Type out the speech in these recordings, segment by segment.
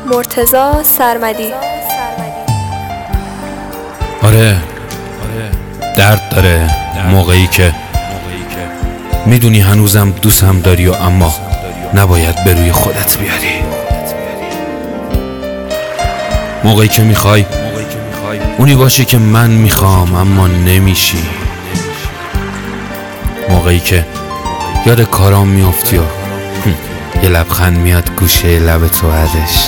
مرتضی سرمدی. آره درد داره موقعی که میدونی هنوزم دوستم داری و اما نباید به روی خودت بیاری. موقعی که میخوای اونی باشه که من میخوام اما نمیشی. موقعی که یاد کارام میافتی و یه لبخند میاد گوشه لب تو بعدش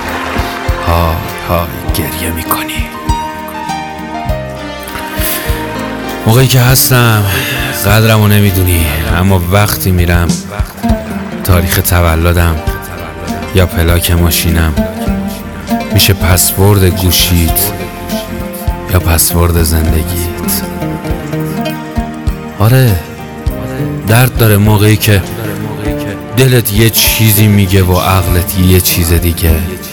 های گریه میکنی. موقعی که هستم قدرمو نمیدونی اما وقتی میرم تاریخ تولدم یا پلاک ماشینم میشه پسورد گوشیت یا پسورد زندگیت. آره درد داره موقعی که دلت یه چیزی میگه و عقلت یه چیز دیگه.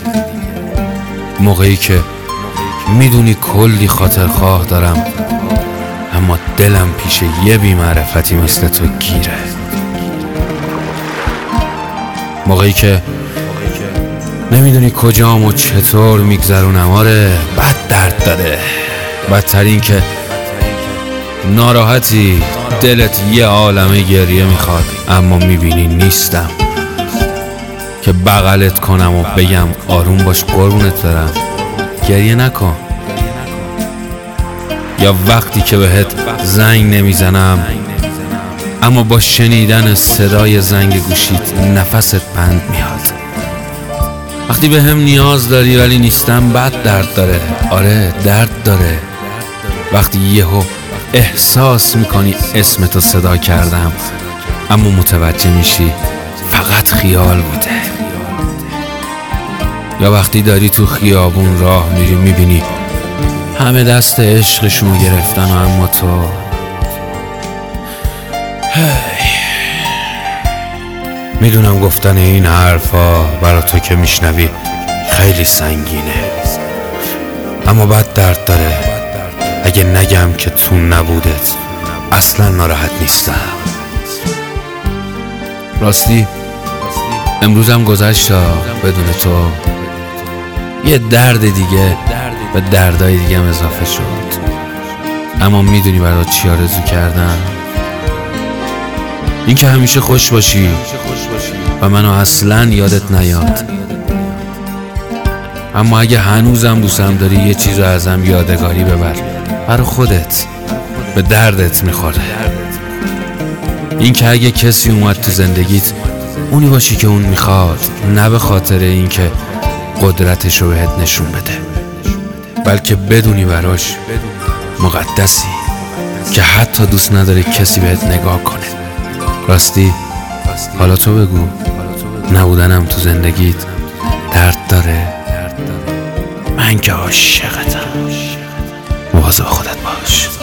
موقعی که میدونی کلی خاطرخواه دارم اما دلم پیش یه بی‌معرفتی مثل تو گیره. موقعی که نمیدونی کجام و چطور میگذرونم. آره بد درد داره. بدتر این که ناراحتی دلت یه عالمه گریه میخواد اما میبینی نیستم که بغلت کنم و بگم آروم باش قربونت برم گریه نکن. یا وقتی که بهت زنگ نمیزنم اما با شنیدن صدای زنگ گوشیت نفست بند میاد. وقتی به هم نیاز داری ولی نیستم بد درد داره. آره درد داره. وقتی یهو احساس میکنی اسمتو صدا کردم اما متوجه میشی فقط خیال بوده. یا وقتی داری تو خیابون راه میری میبینی همه دست عشقشونو گرفتن و اما تو میدونم گفتن این حرفا برا تو که میشنوی خیلی سنگینه اما بد درد داره اگه نگم که تو نبودت اصلا ناراحت نیستم. راستی امروزم گذشت بدون تو یه درد دیگه و دردای دیگه هم اضافه شد. اما میدونی برات چی آرزو کردم؟ این که همیشه خوش باشی و منو اصلا یادت نیاد. اما اگه هنوزم دوستم داری یه چیز رو ازم یادگاری ببر برای خودت، به دردت میخوره. این که اگه کسی اومد تو زندگیت اونی باشی که اون میخواد، نه به خاطر این که قدرتشو بهت نشون بده بلکه بدونی براش مقدسی که حتی دوست نداره کسی بهت نگاه کنه. راستی حالا تو بگو نبودنم تو زندگیت درد داره؟ من که عاشقتم. مواظب خودت باش.